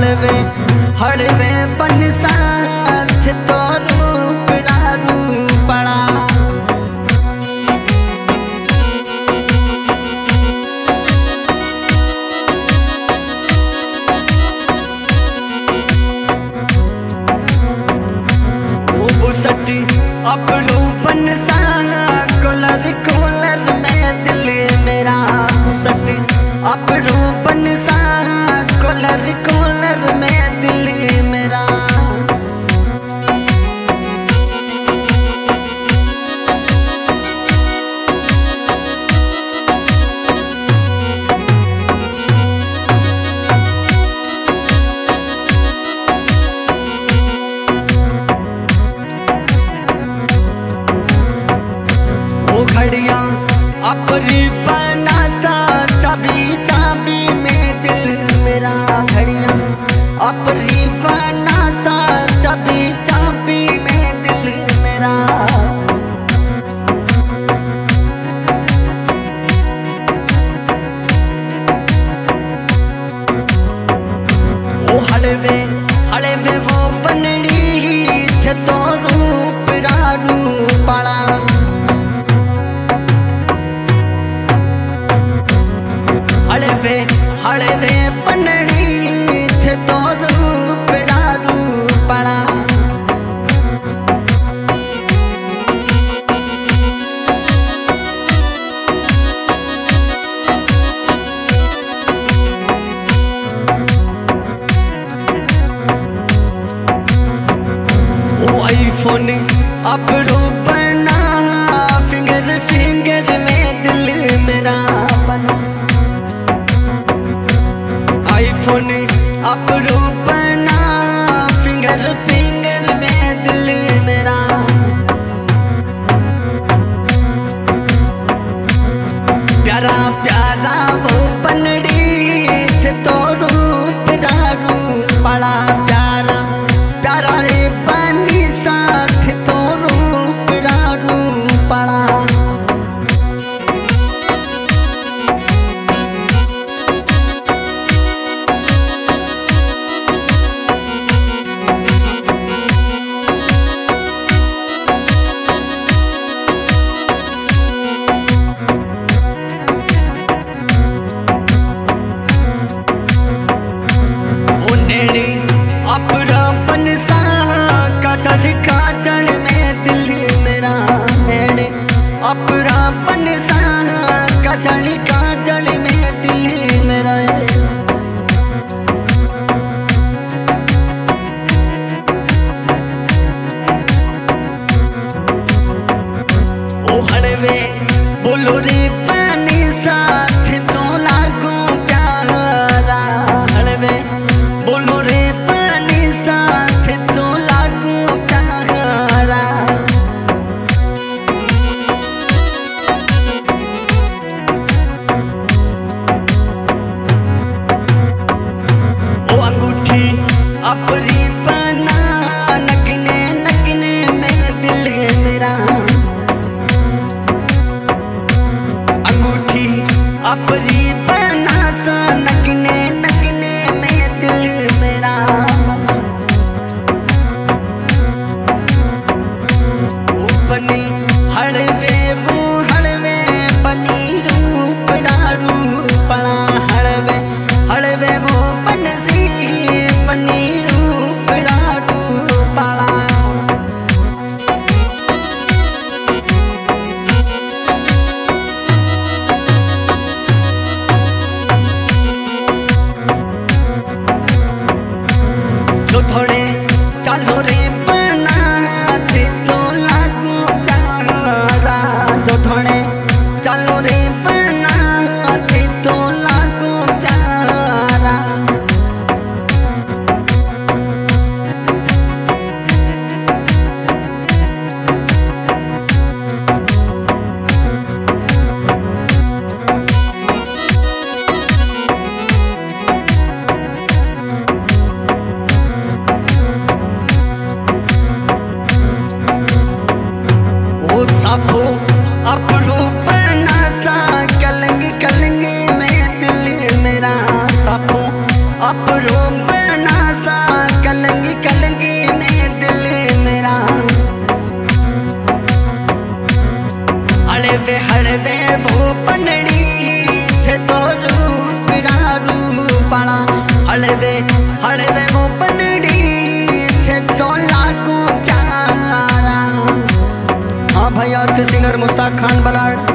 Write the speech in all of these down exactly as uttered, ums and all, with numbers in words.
हड़वे हड़वे पन साथ तो रूप रारू पड़ा सटी अपरूपन सा कोलर कोलर में दिल मेरा सटी अपरूपन सा कोलर कोलर में दिल मेरा घड़ियाँ अपनी बना सा चाबी चाबी में दिल मेरा घड़ियाँ अपनी बना सा चाबी चाबी में दिल मेरा ओ हड़वे हड़वे वो बनड़ी थे तो रूप रारू पड़ा हड़वे हड़वे पनड़ी थे तो रूप रारू पड़ा ओ आईफोन अपरूपना फिंगर फिंगर में दिल मेरा बना आईफोन अपरूपना फिंगर फिंगर में दिल मेरा प्यारा प्यारा वो पनड़ी थे तो रूप रारू पड़ा प्यारा प्यारा रे पानी साथ तो रूप रारू पड़ा अपरापन सा काजल काजल में दिल मेरा है अपरापन सा काजल काजल में दिल मेरा है ओ हड़वे बोलो रे पानी साथ तो लागू प्यारा हड़वे बोलो रे साथ तो लागू प्यारा ओ अंगूठी अपनी बना नगने नगने में दिल मेरा अंगूठी अपनी बना सा नगने नगने में दिल मेरा बनी हड़वे वो हड़वे बनी रूप रारू पड़ा हड़वे हड़वे वो बनसी बनी रूप रारू पड़ा जो थोड़े चालो रे बना थे तो लागू जो थोड़े चालो रे बना थे तो लागू प्यारा वो बनड़ी थे तो लागू प्यारा। हाँ भाई आज के सिंगर मुस्ताक खान बलाड।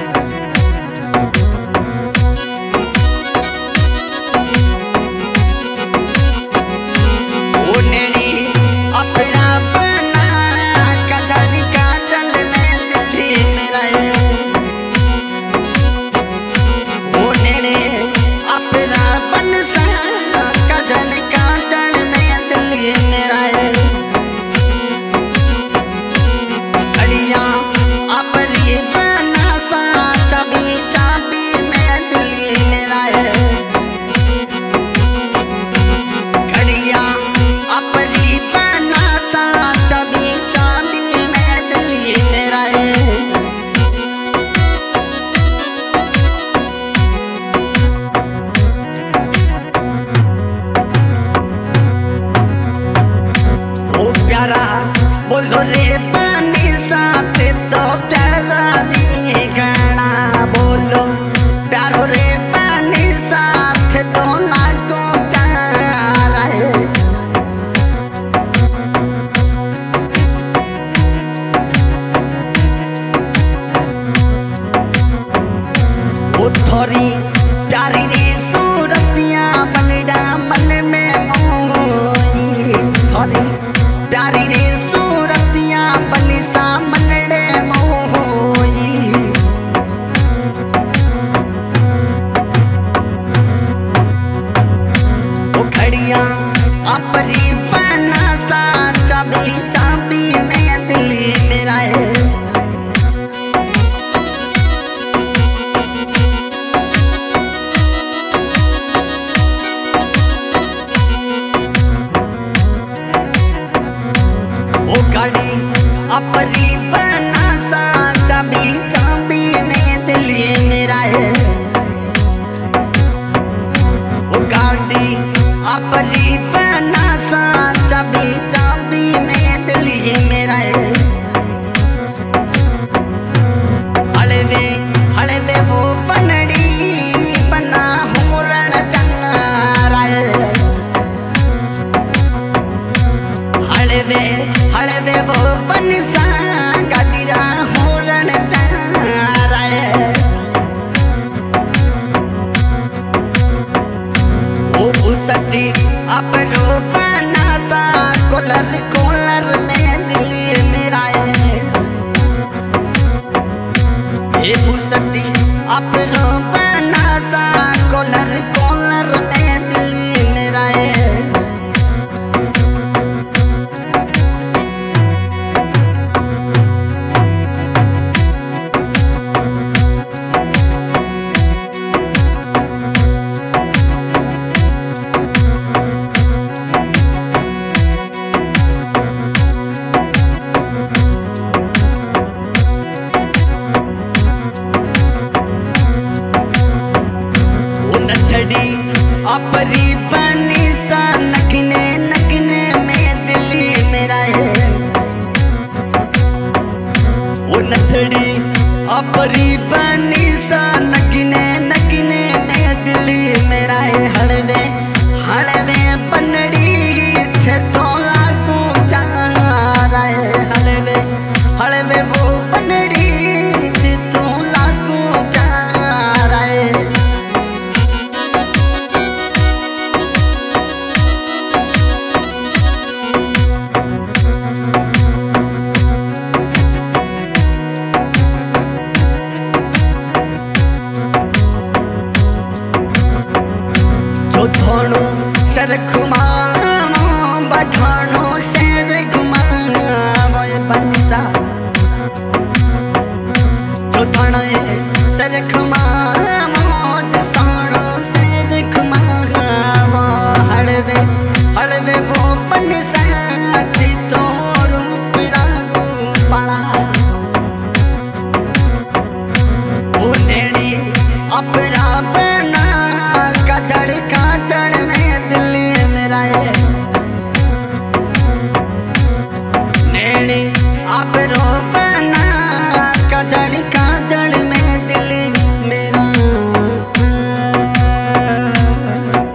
बोलो रे पानी साथ तो प्यारा नी गाना। बोलो प्यारो रे पानी साथ तो लागो प्यारा है। वो थोड़ी प्यारी रे सूरतियां बनड़ा मन में मोही। थोड़ी प्यारी रे बनी सामने मोही। वो खड़िया अपरी बना सा चाबी चाबी में दिल मेरा है। वो गाड़ी अपनी बना सा चाबी चाबी में दिल मेरा है। वो गाड़ी अपनी बना सा चाबी चाबी में दिल मेरा है। हलवे हलवे वो बनड़ी बना हुरण कंगारा है। हलवे हलवे वो बनसा गादिरा होलन प्यारा है। वो उसटी अपनो बना सा कोलर कोलर में दिल मेरा है। ये उसटी अपनो बना सा कोलर कोलर में दिल मेरा है। अपरी बनी सा नकने नकने में दिल मेरा है। वो नथड़ी अपरी बनी सा नकने नकने में दिल मेरा है। हड़वे हड़वे बनड़ी थे तो लागू प्यारा है। हड़वे हड़वे वो बनड़ी थे तो लागू प्यारा है। धोनो सर घुमानो बठानो शेर घुमानो बंसा। जो धोनो सर घुमानो